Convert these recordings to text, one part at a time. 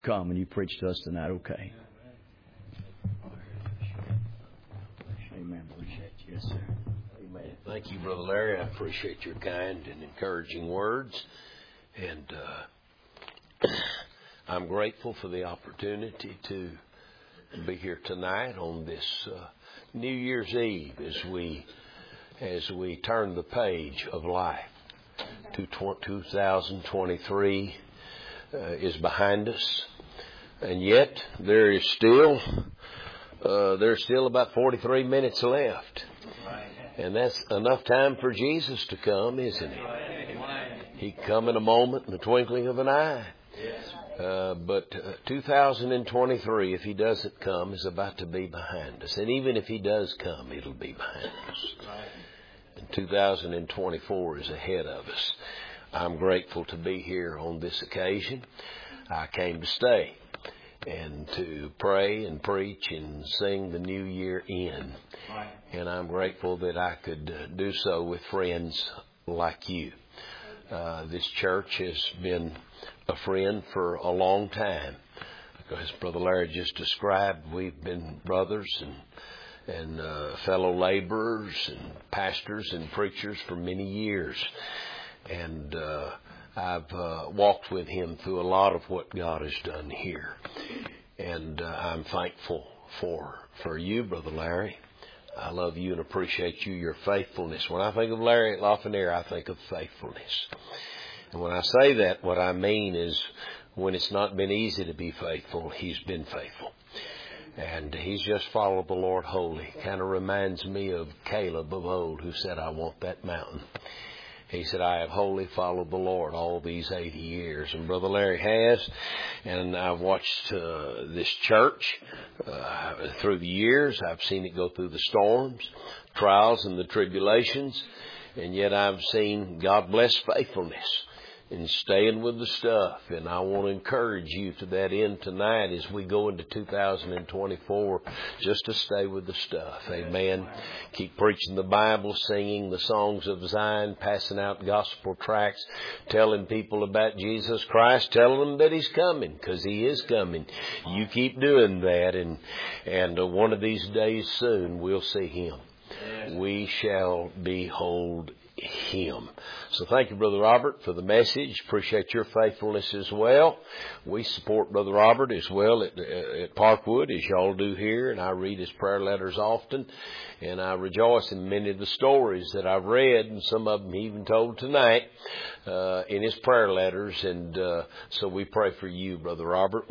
come and you preach to us tonight, okay? Amen. Appreciate you. Yes, sir. Amen. Thank you, Brother Larry. I appreciate your kind and encouraging words. And I'm grateful for the opportunity to be here tonight on this New Year's Eve as we turn the page of life. 2023 is behind us, and yet there's still about 43 minutes left, and that's enough time for Jesus to come, isn't it? He can come in a moment, in the twinkling of an eye. But 2023, if He doesn't come, is about to be behind us. And even if He does come, it'll be behind us. And 2024 is ahead of us. I'm grateful to be here on this occasion. I came to stay and to pray and preach and sing the new year in. And I'm grateful that I could do so with friends like you. This church has been a friend for a long time. As Brother Larry just described, we've been brothers and fellow laborers and pastors and preachers for many years. And I've walked with him through a lot of what God has done here. And I'm thankful for you, Brother Larry. I love you and appreciate you, your faithfulness. When I think of Larry at Lafayette, I think of faithfulness. And when I say that, what I mean is when it's not been easy to be faithful, he's been faithful. And he's just followed the Lord wholly. Kind of reminds me of Caleb of old, who said, I want that mountain. He said, I have wholly followed the Lord all these 80 years. And Brother Larry has. And I've watched this church through the years. I've seen it go through the storms, trials, and the tribulations. And yet I've seen God bless faithfulness and staying with the stuff. And I want to encourage you to that end tonight as we go into 2024, just to stay with the stuff. Amen. Keep preaching the Bible, singing the songs of Zion, passing out gospel tracts, telling people about Jesus Christ, telling them that He's coming, because He is coming. You keep doing that, and one of these days soon we'll see Him. We shall behold Him. So thank you, Brother Robert, for the message. Appreciate your faithfulness as well. We support Brother Robert as well at Parkwood, as y'all do here, and I read his prayer letters often, and I rejoice in many of the stories that I've read, and some of them he even told tonight in his prayer letters, and so we pray for you, Brother Robert.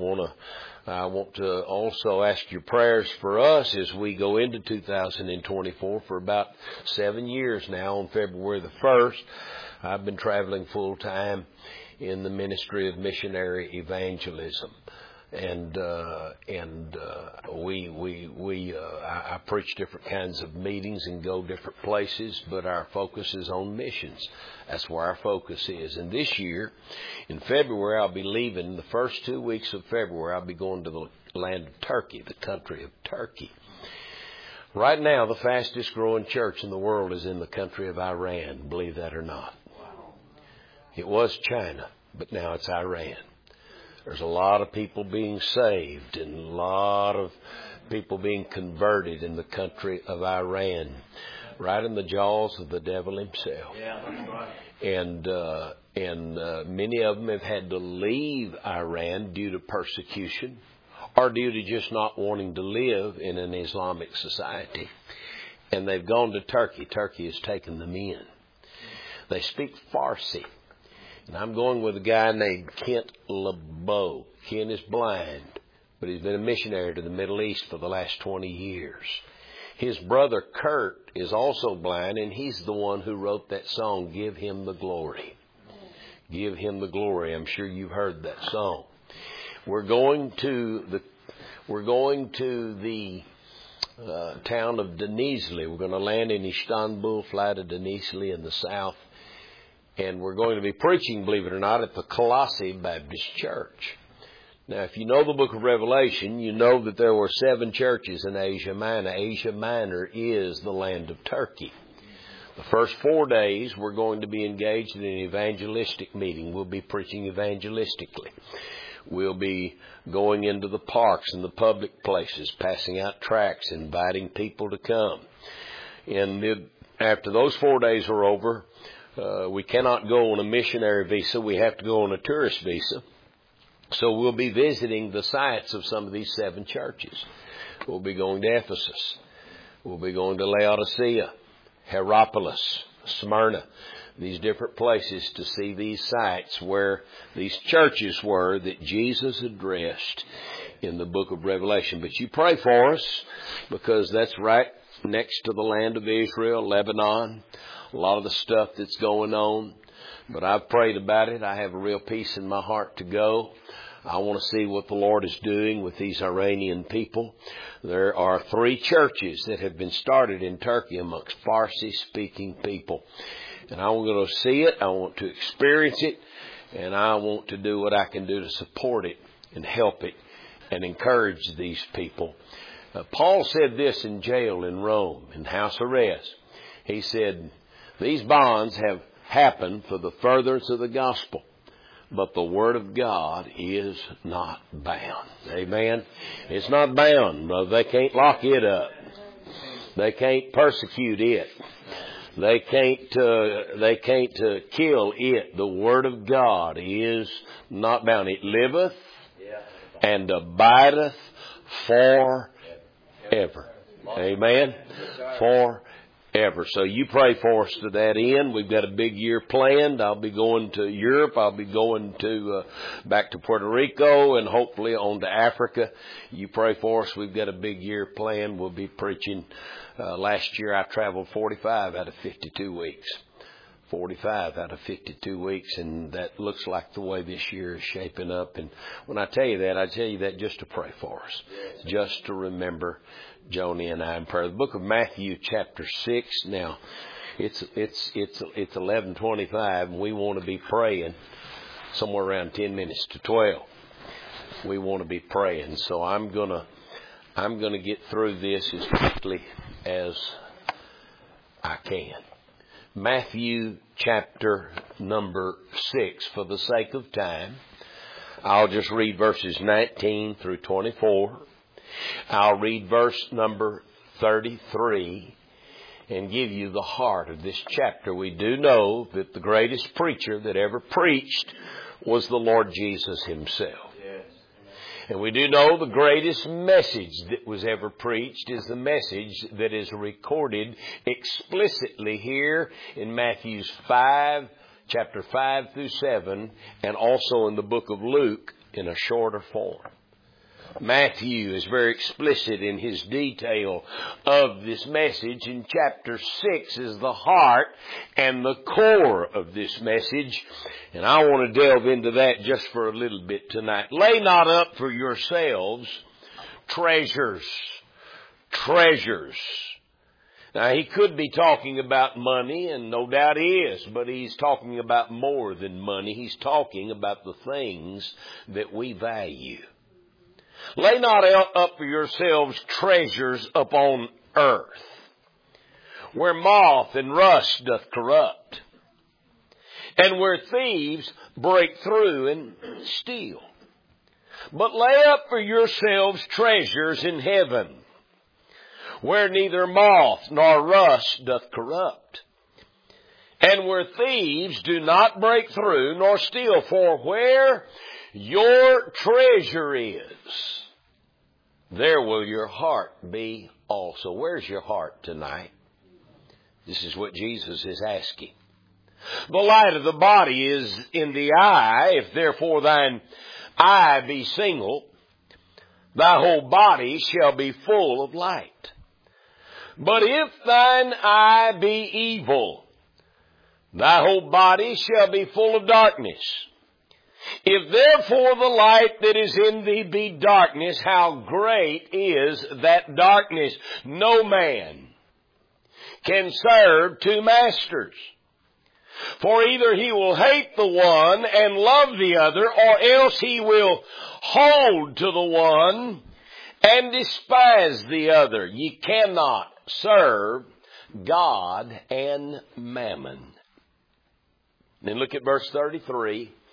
I want to also ask your prayers for us as we go into 2024. For about 7 years now, on February the 1st, I've been traveling full time in the ministry of missionary evangelism. And I preach different kinds of meetings and go different places, but our focus is on missions. That's where our focus is. And this year, in February, I'll be leaving. The first 2 weeks of February, I'll be going to the land of Turkey, the country of Turkey. Right now, the fastest growing church in the world is in the country of Iran, believe that or not. It was China, but now it's Iran. There's a lot of people being saved and a lot of people being converted in the country of Iran, right in the jaws of the devil himself. Yeah, that's right. And many of them have had to leave Iran due to persecution or due to just not wanting to live in an Islamic society. And they've gone to Turkey. Turkey has taken them in. They speak Farsi. And I'm going with a guy named Kent LeBeau. Kent is blind, but he's been a missionary to the Middle East for the last 20 years. His brother Kurt is also blind, and he's the one who wrote that song, Give Him the Glory. Give Him the Glory. I'm sure you've heard that song. We're going to the town of Denizli. We're going to land in Istanbul, fly to Denizli in the south. And we're going to be preaching, believe it or not, at the Colossae Baptist Church. Now, if you know the book of Revelation, you know that there were 7 churches in Asia Minor. Asia Minor is the land of Turkey. The first 4 days, we're going to be engaged in an evangelistic meeting. We'll be preaching evangelistically. We'll be going into the parks and the public places, passing out tracts, inviting people to come. And after those 4 days are over, we cannot go on a missionary visa. We have to go on a tourist visa. So we'll be visiting the sites of some of these 7 churches. We'll be going to Ephesus. We'll be going to Laodicea, Hierapolis, Smyrna, these different places to see these sites where these churches were that Jesus addressed in the book of Revelation. But you pray for us, because that's right next to the land of Israel, Lebanon, a lot of the stuff that's going on. But I've prayed about it. I have a real peace in my heart to go. I want to see what the Lord is doing with these Iranian people. There are 3 churches that have been started in Turkey amongst Farsi-speaking people. And I want to go see it. I want to experience it. And I want to do what I can do to support it and help it and encourage these people. Paul said this in jail in Rome, in house arrest. He said, these bonds have happened for the furtherance of the gospel, but the Word of God is not bound. Amen? It's not bound, brother. They can't lock it up. They can't persecute it. They can't kill it. The Word of God is not bound. It liveth and abideth forever. Amen? Forever. So you pray for us to that end. We've got a big year planned. I'll be going to Europe. I'll be going to back to Puerto Rico and hopefully on to Africa. You pray for us. We've got a big year planned. We'll be preaching. Last year I traveled 45 out of 52 weeks. 45 out of 52 weeks, and that looks like the way this year is shaping up. And when I tell you that, I tell you that just to pray for us, just to remember Joni and I in prayer. The book of Matthew, chapter 6. Now, it's 11:25, and we want to be praying somewhere around 10 minutes to 12. We want to be praying, so I'm gonna get through this as quickly as I can. Matthew chapter number 6, for the sake of time. I'll just read verses 19 through 24. I'll read verse number 33 and give you the heart of this chapter. We do know that the greatest preacher that ever preached was the Lord Jesus Himself. And we do know the greatest message that was ever preached is the message that is recorded explicitly here in Matthew's 5, chapter 5 through 7, and also in the book of Luke in a shorter form. Matthew is very explicit in his detail of this message, and chapter 6 is the heart and the core of this message. And I want to delve into that just for a little bit tonight. Lay not up for yourselves treasures. Now, he could be talking about money, and no doubt he is, but he's talking about more than money. He's talking about the things that we value. Lay not up for yourselves treasures upon earth, where moth and rust doth corrupt, and where thieves break through and steal. But lay up for yourselves treasures in heaven, where neither moth nor rust doth corrupt, and where thieves do not break through nor steal. For where your treasure is, there will your heart be also. Where's your heart tonight? This is what Jesus is asking. The light of the body is in the eye. If therefore thine eye be single, thy whole body shall be full of light. But if thine eye be evil, thy whole body shall be full of darkness. If therefore the light that is in thee be darkness, how great is that darkness? No man can serve 2 masters. For either he will hate the one and love the other, or else he will hold to the one and despise the other. Ye cannot serve God and mammon. Then look at verse 33.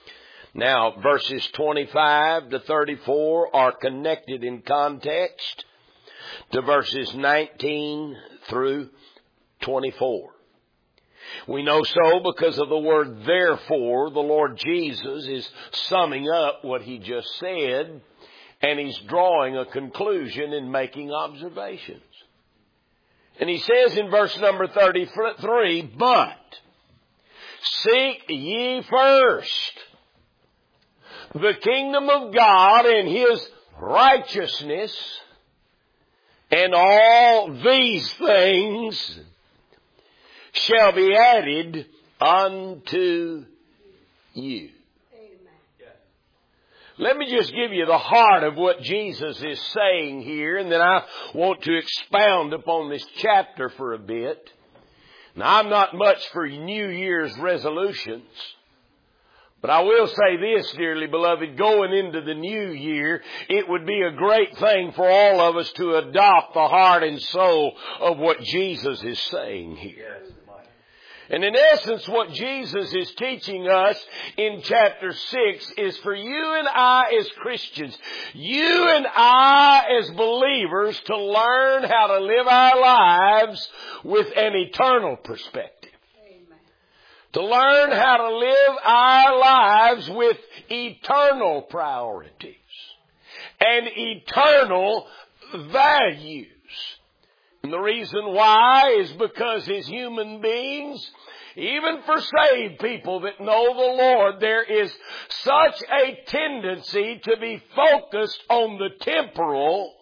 Now, verses 25 to 34 are connected in context to verses 19 through 24. We know so because of the word therefore. The Lord Jesus is summing up what He just said, and He's drawing a conclusion and making observations. And He says in verse number 33, but seek ye first the kingdom of God and His righteousness, and all these things shall be added unto you. Let me just give you the heart of what Jesus is saying here, and then I want to expound upon this chapter for a bit. Now, I'm not much for New Year's resolutions, but I will say this, dearly beloved, going into the new year, it would be a great thing for all of us to adopt the heart and soul of what Jesus is saying here. And in essence, what Jesus is teaching us in chapter 6 is for you and I as Christians, you and I as believers, to learn how to live our lives with an eternal perspective. To learn how to live our lives with eternal priorities and eternal values. And the reason why is because as human beings, even for saved people that know the Lord, there is such a tendency to be focused on the temporal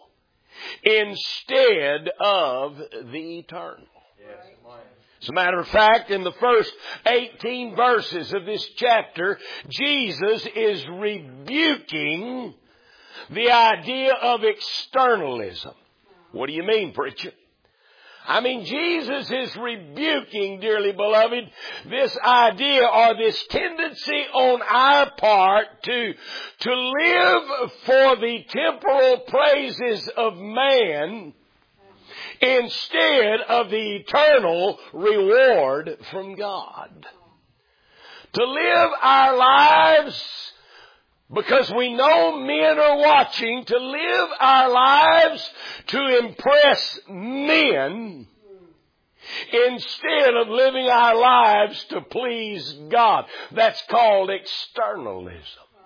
instead of the eternal. As a matter of fact, in the first 18 verses of this chapter, Jesus is rebuking the idea of externalism. What do you mean, preacher? I mean, Jesus is rebuking, dearly beloved, this idea or this tendency on our part to live for the temporal praises of man instead of the eternal reward from God. To live our lives because we know men are watching, to live our lives to impress men instead of living our lives to please God. That's called externalism.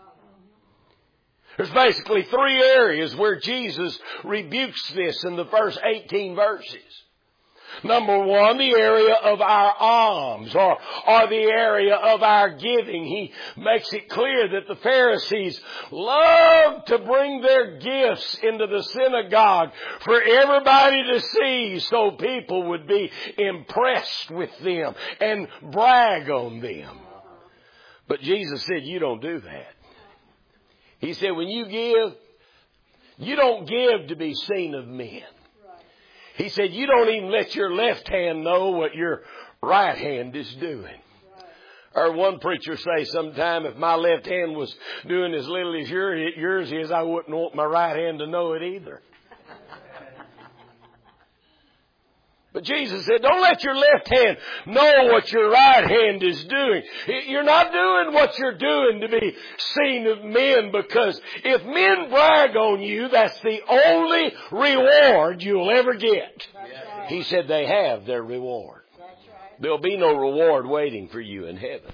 There's basically three areas where Jesus rebukes this in the first 18 verses. Number one, the area of our alms or the area of our giving. He makes it clear that the Pharisees loved to bring their gifts into the synagogue for everybody to see so people would be impressed with them and brag on them. But Jesus said, you don't do that. He said, when you give, you don't give to be seen of men. He said, you don't even let your left hand know what your right hand is doing. Or one preacher say sometime, if my left hand was doing as little as yours is, I wouldn't want my right hand to know it either. But Jesus said, don't let your left hand know what your right hand is doing. You're not doing what you're doing to be seen of men, because if men brag on you, that's the only reward you'll ever get. Right. He said they have their reward. Right. There'll be no reward waiting for you in heaven.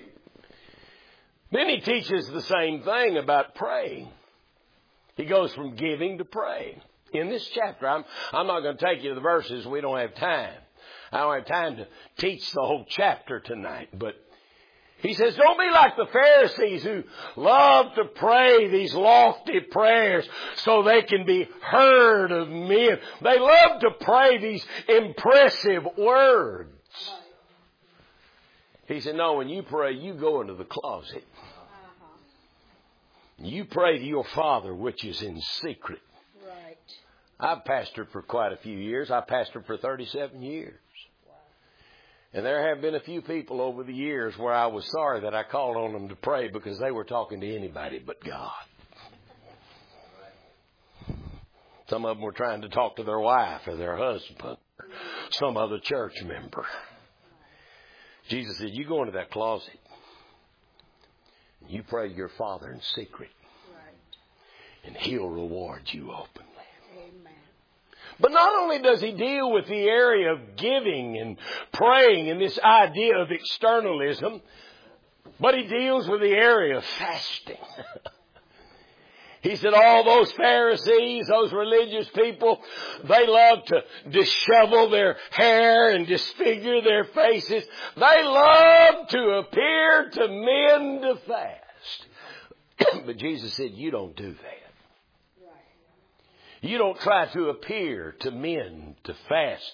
Then he teaches the same thing about praying. He goes from giving to praying. In this chapter, I'm not going to take you to the verses. We don't have time. I don't have time to teach the whole chapter tonight. But he says, don't be like the Pharisees who love to pray these lofty prayers so they can be heard of men. They love to pray these impressive words. He said, no, when you pray, you go into the closet. You pray to your Father which is in secret. I've pastored for quite a few years. I pastored for 37 years. And there have been a few people over the years where I was sorry that I called on them to pray because they were talking to anybody but God. Some of them were trying to talk to their wife or their husband or some other church member. Jesus said, you go into that closet You pray to your Father in secret. And He'll reward you openly. Amen. But not only does He deal with the area of giving and praying and this idea of externalism, but He deals with the area of fasting. He said all those Pharisees, those religious people, they love to dishevel their hair and disfigure their faces. They love to appear to men to fast. But Jesus said, you don't do that. You don't try to appear to men to fast.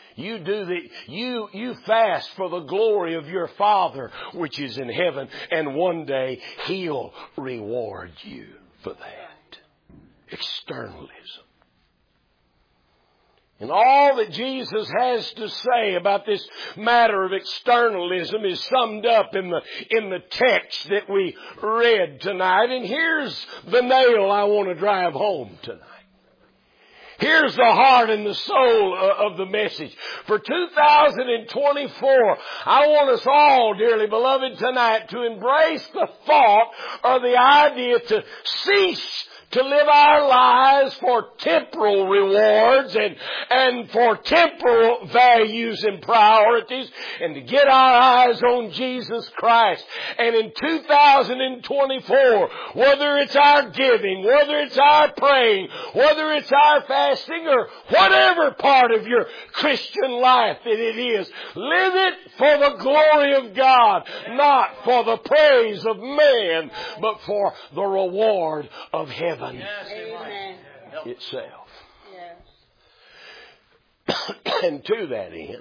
You fast for the glory of your Father which is in heaven, and one day He'll reward you for that. Externalism. And all that Jesus has to say about this matter of externalism is summed up in the text that we read tonight. And here's the nail I want to drive home tonight. Here's the heart and the soul of the message. For 2024, I want us all, dearly beloved, tonight to embrace the thought or the idea to cease to live our lives for temporal rewards and for temporal values and priorities, and to get our eyes on Jesus Christ. And in 2024, whether it's our giving, whether it's our praying, whether it's our fasting, or whatever part of your Christian life that it is, live it for the glory of God, not for the praise of man, but for the reward of heaven. Amen. Itself. Yes. And to that end,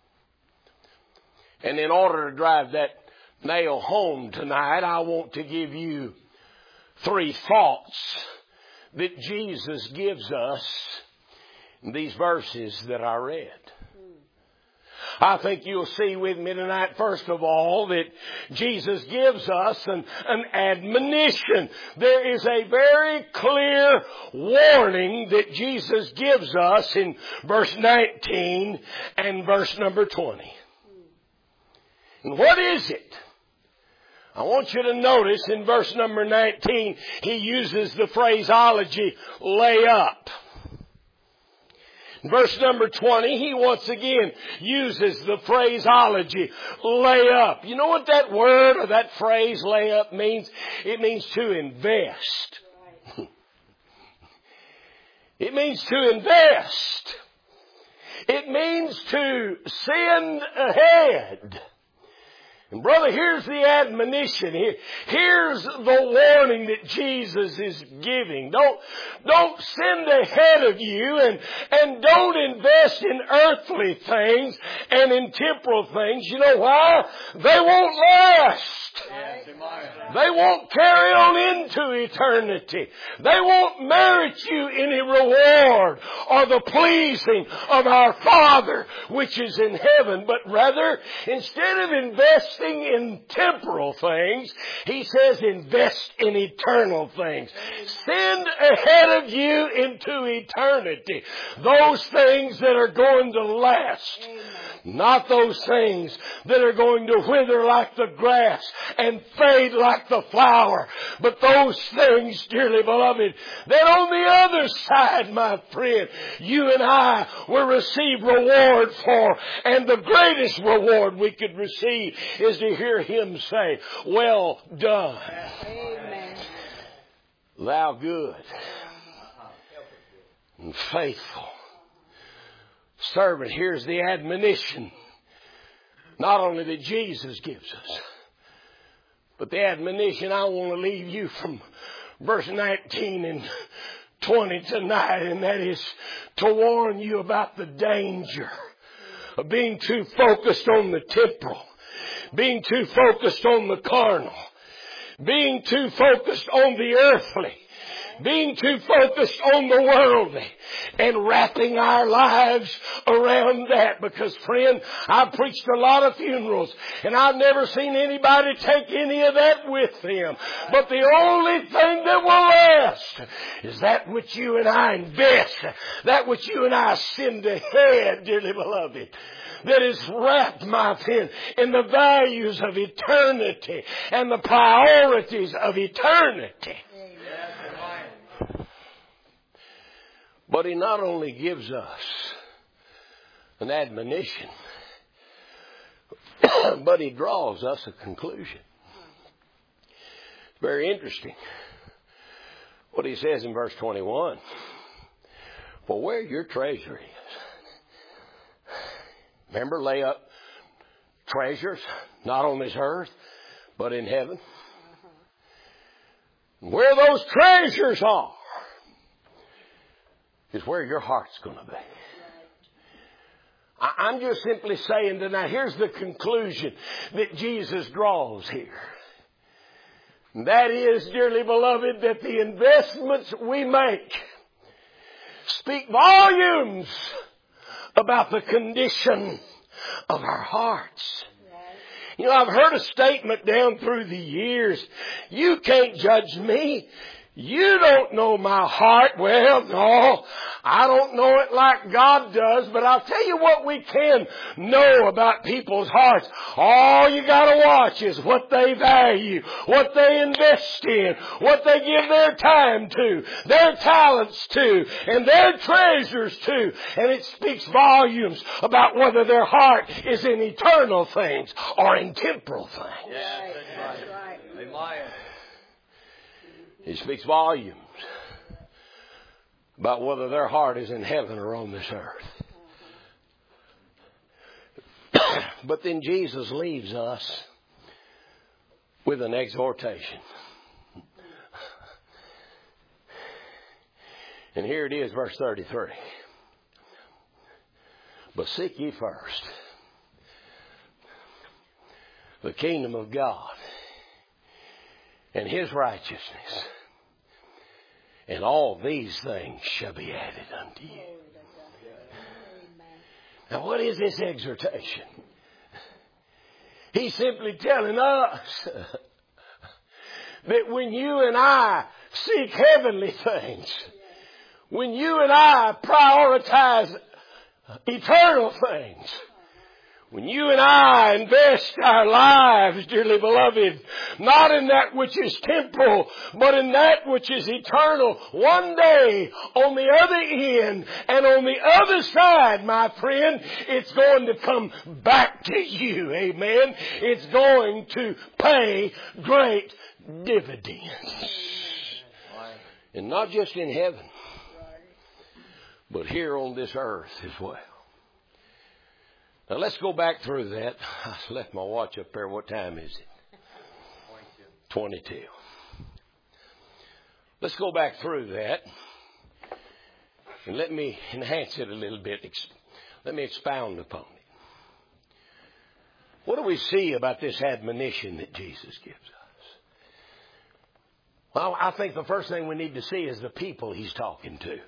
and in order to drive that nail home tonight, I want to give you 3 thoughts that Jesus gives us in these verses that I read. I think you'll see with me tonight, first of all, that Jesus gives us an admonition. There is a very clear warning that Jesus gives us in verse 19 and verse number 20. And what is it? I want you to notice in verse number 19, he uses the phraseology, lay up. Verse number 20, he once again uses the phraseology, lay up. You know what that word or that phrase, lay up, means? It means to invest. It means to invest. It means to send ahead. And brother, here's the admonition here. Here's the warning that Jesus is giving. Don't send ahead of you and don't invest in earthly things and in temporal things. You know why? They won't last. They won't carry on into eternity. They won't merit you any reward or the pleasing of our Father which is in heaven. But rather, instead of investing in temporal things, he says invest in eternal things. Send ahead of you into eternity those things that are going to last. Not those things that are going to wither like the grass and fade like the flower. But those things, dearly beloved, that on the other side, my friend, you and I will receive reward for. And the greatest reward we could receive is to hear Him say, well done. Amen. Thou good and faithful servant. Here's the admonition, not only that Jesus gives us, but the admonition I want to leave you from verse 19 and 20 tonight, and that is to warn you about the danger of being too focused on the temporal, being too focused on the carnal, being too focused on the earthly, being too focused on the worldly, and wrapping our lives around that. Because, friend, I've preached a lot of funerals, and I've never seen anybody take any of that with them. But the only thing that will last is that which you and I invest, that which you and I send ahead, dearly beloved. that is wrapped, my friend, in the values of eternity and the priorities of eternity. But He not only gives us an admonition, but He draws us a conclusion. Very interesting what He says in verse 21. For where your treasure is. Remember, lay up treasures, not on this earth, but in heaven. Where those treasures are is where your heart's going to be. I'm just simply saying tonight, here's the conclusion that Jesus draws here. And that is, dearly beloved, that the investments we make speak volumes about the condition of our hearts. You know, I've heard a statement down through the years, you can't judge me. You don't know my heart. Well, no, I don't know it like God does, but I'll tell you what we can know about people's hearts. All you gotta watch is what they value, what they invest in, what they give their time to, their talents to, and their treasures to. And it speaks volumes about whether their heart is in eternal things or in temporal things. Right. That's right. Amen. It speaks volumes about whether their heart is in heaven or on this earth. But then Jesus leaves us with an exhortation. And here it is, verse 33. But seek ye first the kingdom of God and His righteousness, and all these things shall be added unto you. Now, what is this exhortation? He's simply telling us that when you and I seek heavenly things, when you and I prioritize eternal things, when you and I invest our lives, dearly beloved, not in that which is temporal, but in that which is eternal, one day on the other end and on the other side, my friend, it's going to come back to you. Amen. It's going to pay great dividends. And not just in heaven, but here on this earth as well. Now let's go back through that. I left my watch up there. What time is it? 22. Let's go back through that. And let me enhance it a little bit. Let me expound upon it. What do we see about this admonition that Jesus gives us? Well, I think the first thing we need to see is the people He's talking to.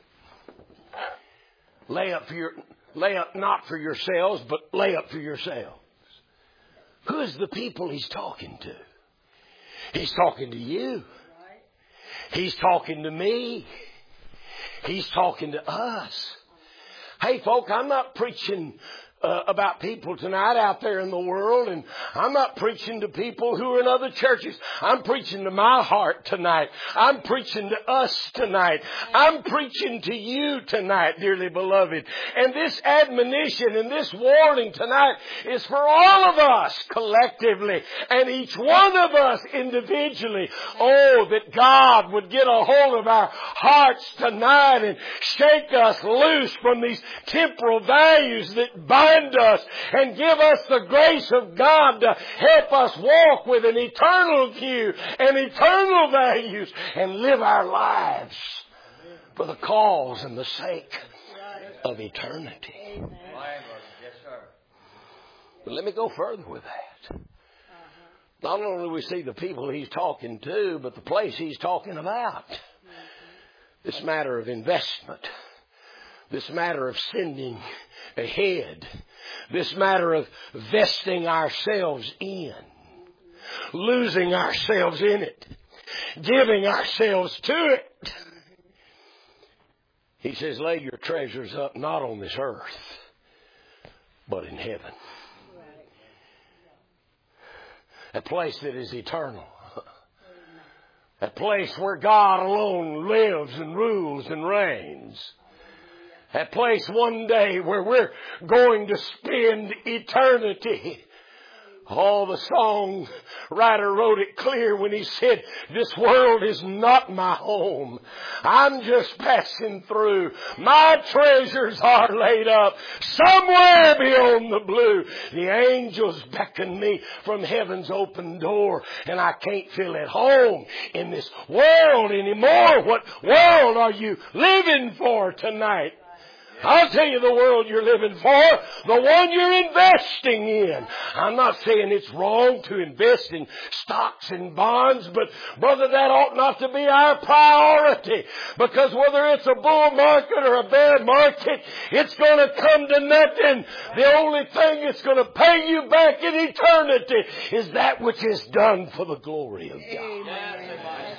Lay up not for yourselves, but lay up for yourselves. Who's the people He's talking to? He's talking to you. He's talking to me. He's talking to us. Hey, folk, I'm not preaching about people tonight out there in the world, and I'm not preaching to people who are in other churches. I'm preaching to my heart tonight. I'm preaching to us tonight. I'm preaching to you tonight, dearly beloved. And this admonition and this warning tonight is for all of us collectively and each one of us individually. Oh, that God would get a hold of our hearts tonight and shake us loose from these temporal values that bind us and give us the grace of God to help us walk with an eternal view and eternal values and live our lives for the cause and the sake of eternity. But let me go further with that. Not only do we see the people He's talking to, but the place He's talking about. This matter of investment. This matter of sending ahead. This matter of vesting ourselves in. Losing ourselves in it. Giving ourselves to it. He says, lay your treasures up not on this earth, but in heaven. A place that is eternal. A place where God alone lives and rules and reigns. A place one day where we're going to spend eternity. Oh, the song writer wrote it clear when he said, this world is not my home. I'm just passing through. My treasures are laid up somewhere beyond the blue. The angels beckon me from heaven's open door, and I can't feel at home in this world anymore. What world are you living for tonight? I'll tell you the world you're living for, the one you're investing in. I'm not saying it's wrong to invest in stocks and bonds, but brother, that ought not to be our priority. Because whether it's a bull market or a bear market, it's going to come to nothing. The only thing that's going to pay you back in eternity is that which is done for the glory of God. Amen. That's right.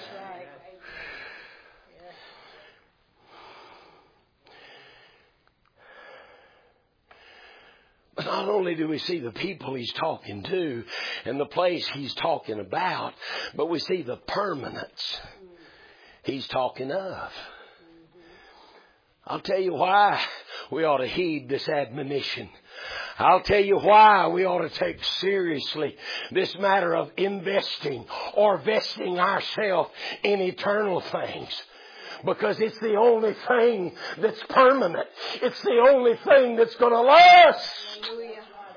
But not only do we see the people he's talking to and the place he's talking about, but we see the permanence he's talking of. I'll tell you why we ought to heed this admonition. I'll tell you why we ought to take seriously this matter of investing or vesting ourselves in eternal things. Because it's the only thing that's permanent. It's the only thing that's going to last. Hallelujah.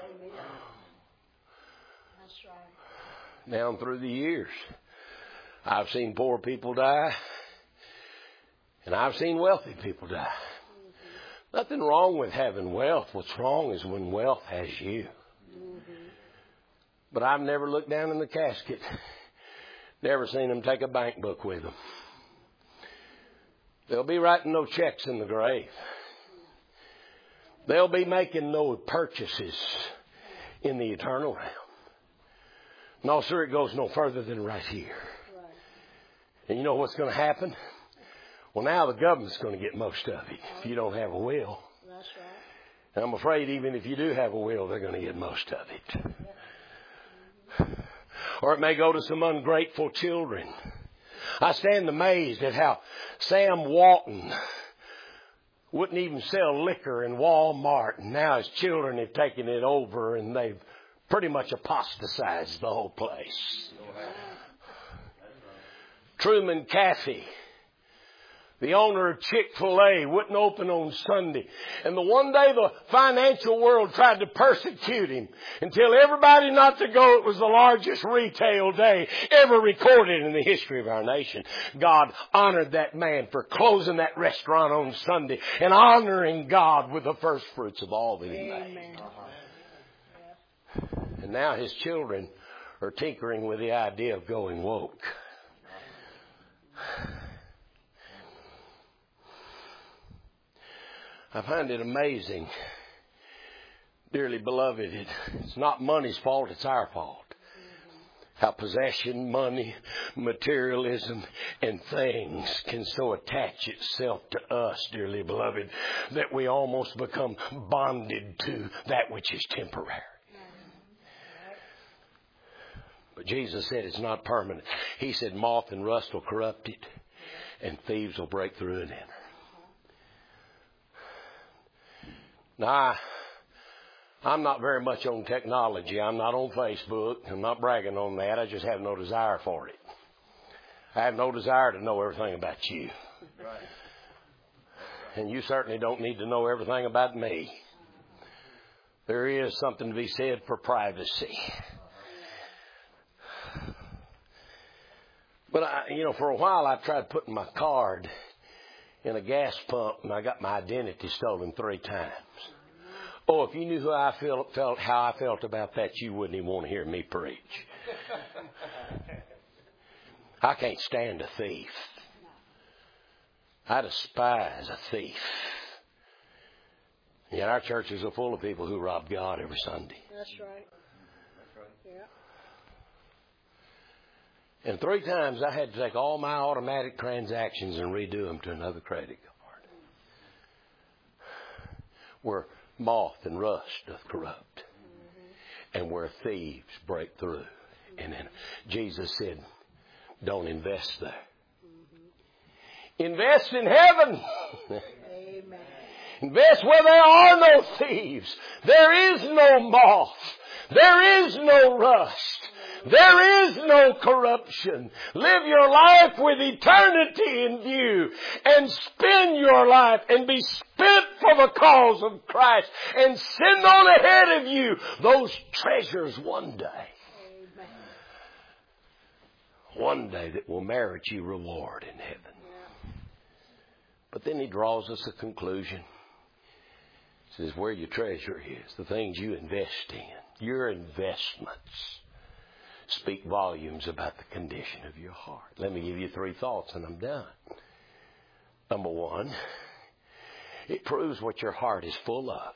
That's right. Down through the years, I've seen poor people die, and I've seen wealthy people die. Nothing wrong with having wealth. What's wrong is when wealth has you. But I've never looked down in the casket. Never seen them take a bank book with them. They'll be writing no checks in the grave. They'll be making no purchases in the eternal realm. No, sir, it goes no further than right here. And you know what's going to happen? Well, now the government's going to get most of it if you don't have a will. That's right. And I'm afraid even if you do have a will, they're going to get most of it. Or it may go to some ungrateful children. I stand amazed at how Sam Walton wouldn't even sell liquor in Walmart, and now his children have taken it over and they've pretty much apostatized the whole place. Truman Caffey, the owner of Chick-fil-A, wouldn't open on Sunday. And the one day the financial world tried to persecute him until everybody not to go. It was the largest retail day ever recorded in the history of our nation. God honored that man for closing that restaurant on Sunday and honoring God with the first fruits of all that he made. And now his children are tinkering with the idea of going woke. I find it amazing, dearly beloved, it's not money's fault, it's our fault. How possession, money, materialism, and things can so attach itself to us, dearly beloved, that we almost become bonded to that which is temporary. But Jesus said it's not permanent. He said moth and rust will corrupt it, and thieves will break through and enter. Now, I'm not very much on technology. I'm not on Facebook. I'm not bragging on that. I just have no desire for it. I have no desire to know everything about you. And you certainly don't need to know everything about me. There is something to be said for privacy. But, for a while I tried putting my card in a gas pump, and I got my identity stolen 3 times. Oh, if you knew how I felt about that, you wouldn't even want to hear me preach. I can't stand a thief. I despise a thief. Yet our churches are full of people who rob God every Sunday. That's right. Yeah. And 3 times I had to take all my automatic transactions and redo them to another credit card. Where moth and rust doth corrupt, and where thieves break through. And then Jesus said, don't invest there. Invest in heaven. Amen. Invest where there are no thieves. There is no moth. There is no rust. There is no corruption. Live your life with eternity in view and spend your life and be spent for the cause of Christ and send on ahead of you those treasures one day. Amen. One day that will merit you reward in heaven. But then he draws us a conclusion. He says where your treasure is, the things you invest in, your investments, speak volumes about the condition of your heart. Let me give you 3 thoughts and I'm done. Number 1, it proves what your heart is full of.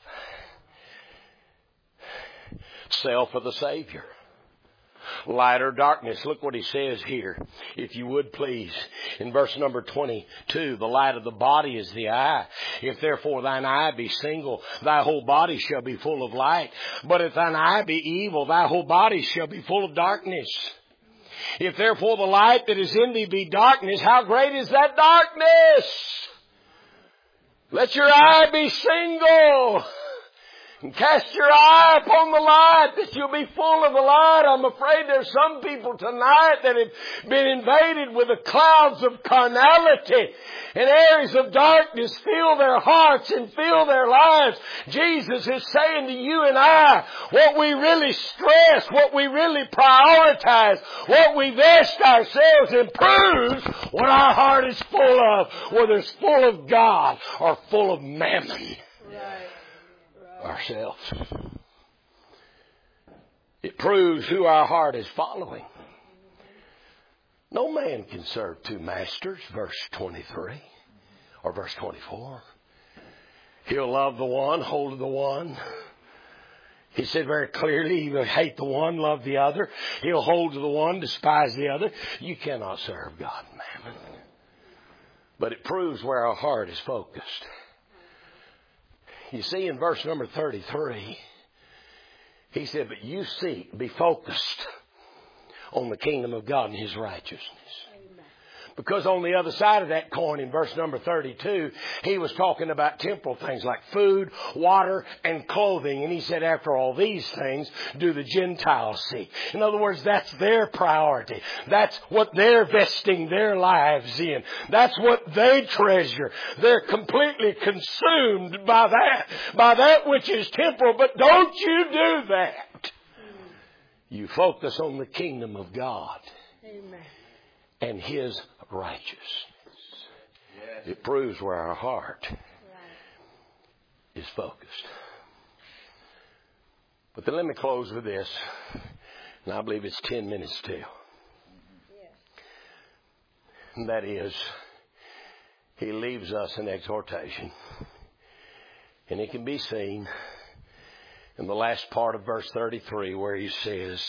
Self or the Savior. Light or darkness. Look what he says here. If you would please. In verse number 22, the light of the body is the eye. If therefore thine eye be single, thy whole body shall be full of light. But if thine eye be evil, thy whole body shall be full of darkness. If therefore the light that is in thee be darkness, how great is that darkness? Let your eye be single. And cast your eye upon the light, that you'll be full of the light. I'm afraid there's some people tonight that have been invaded with the clouds of carnality, and areas of darkness fill their hearts and fill their lives. Jesus is saying to you and I, what we really stress, what we really prioritize, what we vest ourselves in proves what our heart is full of, whether it's full of God or full of mammon. Ourselves. It proves who our heart is following. No man can serve 2 masters, verse 23 or verse 24. He'll love the one, hold to the one. He said very clearly, he will hate the one, love the other. He'll hold to the one, despise the other. You cannot serve God and mammon. But it proves where our heart is focused. You see in verse number 33, he said, but you seek, be focused on the kingdom of God and His righteousness. Amen. Because on the other side of that coin in verse number 32, he was talking about temporal things like food, water, and clothing. And he said, after all these things, do the Gentiles seek. In other words, that's their priority. That's what they're vesting their lives in. That's what they treasure. They're completely consumed by that which is temporal. But don't you do that. You focus on the kingdom of God. Amen. And His righteousness. It proves where our heart is focused. But then let me close with this. And I believe it's 10 minutes till. And that is, he leaves us an exhortation. And it can be seen in the last part of verse 33 where he says,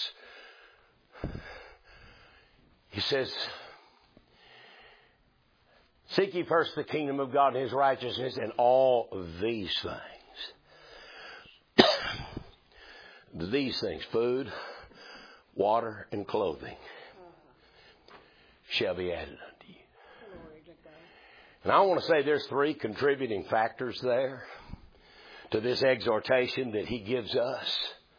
seek ye first the kingdom of God and His righteousness, and all these things. These things, food, water, and clothing, shall be added unto you. And I want to say there's 3 contributing factors there to this exhortation that he gives us.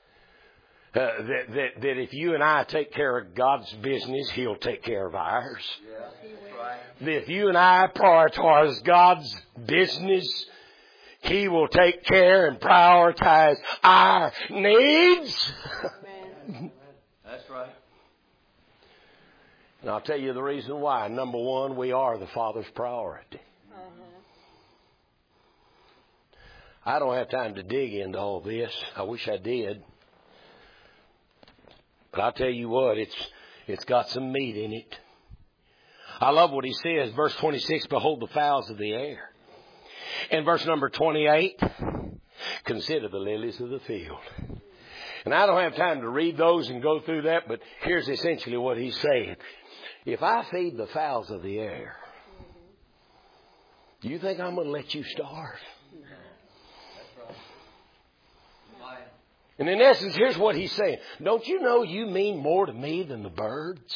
That if you and I take care of God's business, He'll take care of ours. That if you and I prioritize God's business, He will take care and prioritize our needs. Amen. That's right. And I'll tell you the reason why. Number 1, we are the Father's priority. I don't have time to dig into all this. I wish I did. But I'll tell you what, it's got some meat in it. I love what he says. Verse 26, behold the fowls of the air. And verse number 28, consider the lilies of the field. And I don't have time to read those and go through that, but here's essentially what he's saying. If I feed the fowls of the air, do you think I'm going to let you starve? And in essence, here's what he's saying. Don't you know you mean more to me than the birds?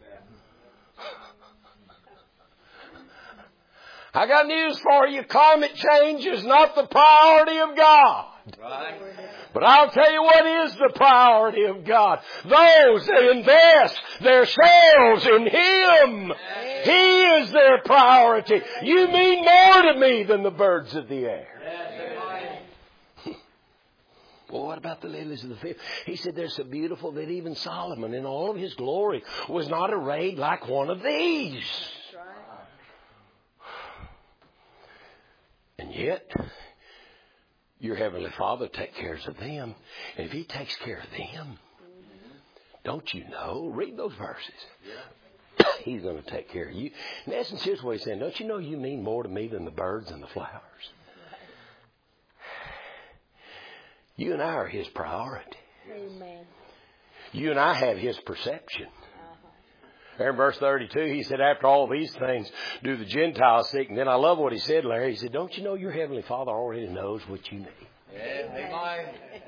I got news for you. Climate change is not the priority of God. Right. But I'll tell you what is the priority of God. Those that invest themselves in Him. He is their priority. You mean more to me than the birds of the air. Well, what about the lilies of the field? He said they're so beautiful that even Solomon in all of his glory was not arrayed like one of these. And yet, your Heavenly Father takes care of them. And if He takes care of them, don't you know? Read those verses. He's going to take care of you. In essence, here's what He's saying. Don't you know you mean more to me than the birds and the flowers? You and I are His priority. Amen. You and I have His perception. There in verse 32, he said, after all these things, do the Gentiles seek? And then I love what he said, Larry. He said, don't you know your Heavenly Father already knows what you need? Amen.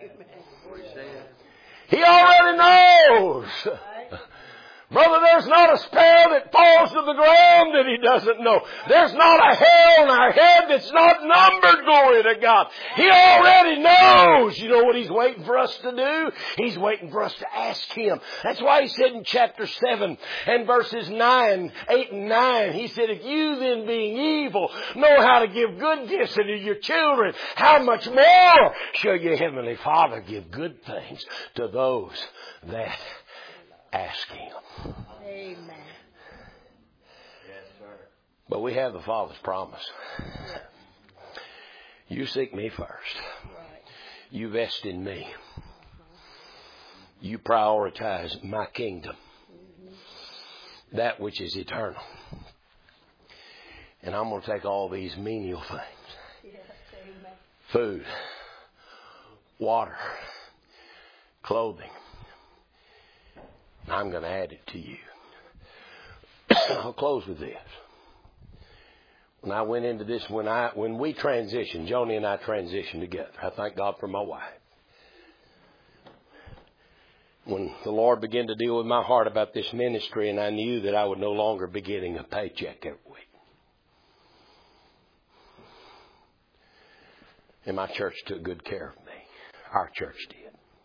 He already knows. Brother, there's not a sparrow that falls to the ground that He doesn't know. There's not a hair on our head that's not numbered, glory to God. He already knows. You know what He's waiting for us to do? He's waiting for us to ask Him. That's why He said in chapter 7 and verses 8 and 9, He said, if you then being evil know how to give good gifts unto your children, how much more shall your Heavenly Father give good things to those that ask Him. Amen. Yes, sir. But we have the Father's promise. You seek me first. You vest in me. You prioritize my kingdom. That which is eternal. And I'm going to take all these menial things. Food, water, clothing. I'm going to add it to you. I'll close with this. When I went into this, when we transitioned, Joni and I transitioned together. I thank God for my wife. When the Lord began to deal with my heart about this ministry, and I knew that I would no longer be getting a paycheck every week. And my church took good care of me. Our church did.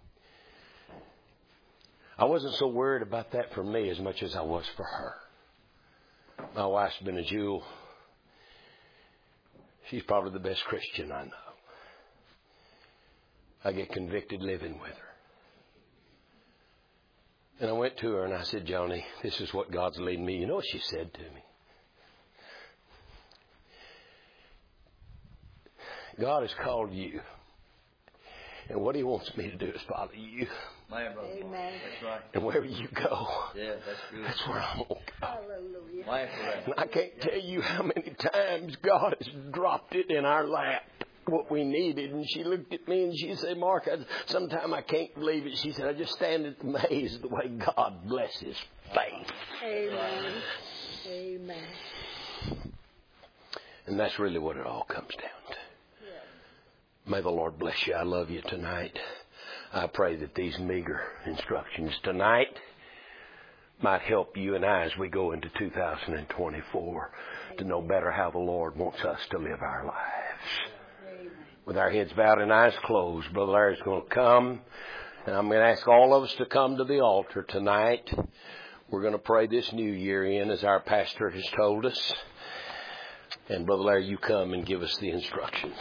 I wasn't so worried about that for me as much as I was for her. My wife's been a jewel. She's probably the best Christian I know. I get convicted living with her. And I went to her and I said, Joni, this is what God's leading me. You know what she said to me? God has called you. And what He wants me to do is follow you. Man, brother. Amen. That's right. And wherever you go, Yeah, that's good. that's where I'm going to go. Hallelujah. Man, for that. And I can't tell you how many times God has dropped it in our lap, what we needed. And she looked at me and she said, Mark, sometimes I can't believe it. She said, I just stand amazed the way God blesses faith. Amen. Amen. And that's really what it all comes down to. May the Lord bless you. I love you tonight. I pray that these meager instructions tonight might help you and I as we go into 2024 to know better how the Lord wants us to live our lives. With our heads bowed and eyes closed, Brother Larry's going to come. And I'm going to ask all of us to come to the altar tonight. We're going to pray this new year in as our pastor has told us. And Brother Larry, you come and give us the instructions.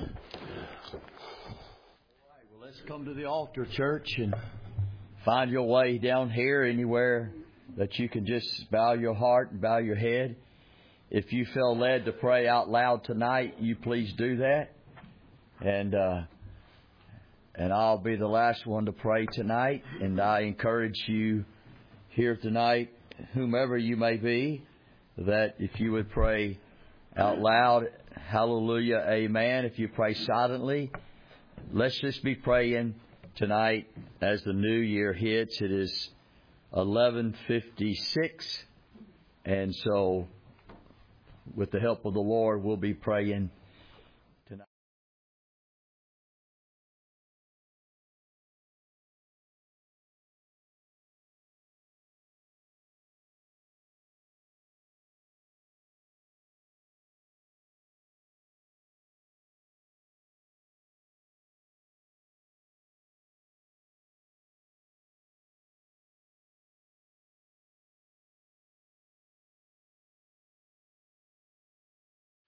Let's come to the altar, church, and find your way down here anywhere that you can just bow your heart and bow your head. If you feel led to pray out loud tonight, you please do that. And I'll be the last one to pray tonight. And I encourage you here tonight, whomever you may be, that if you would pray out loud, hallelujah, amen. If you pray silently, let's just be praying tonight as the new year hits. It is 11:56, and so with the help of the Lord, we'll be praying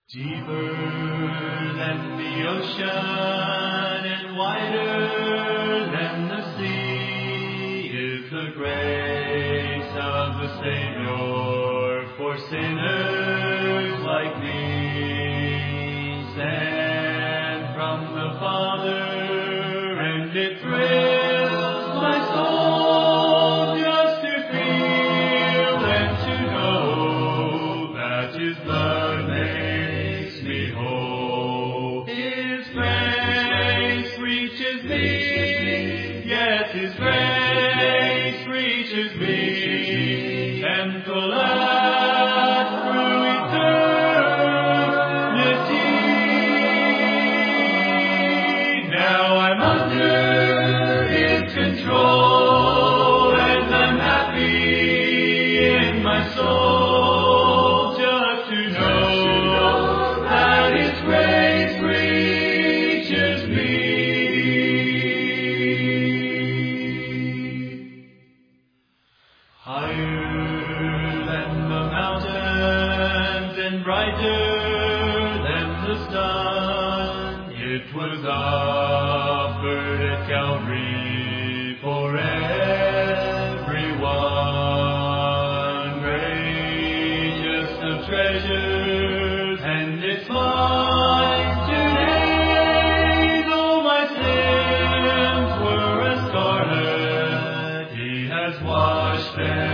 Deeper than the ocean and wider than the sea is the grace of the Savior for sinners like me. Sent from the Father, and it thrills my soul just to feel and to know that His blood makes me whole. His grace reaches me, yes, His grace reaches me, and collects through eternity. Now I'm under His control, and I'm happy in my soul just to know that His grace reaches me. Higher than the mountains and brighter than the sun, it was offered at Calvary for everyone. Greatest of treasures, and it's mine today. Though my sins were as scarlet, He has washed them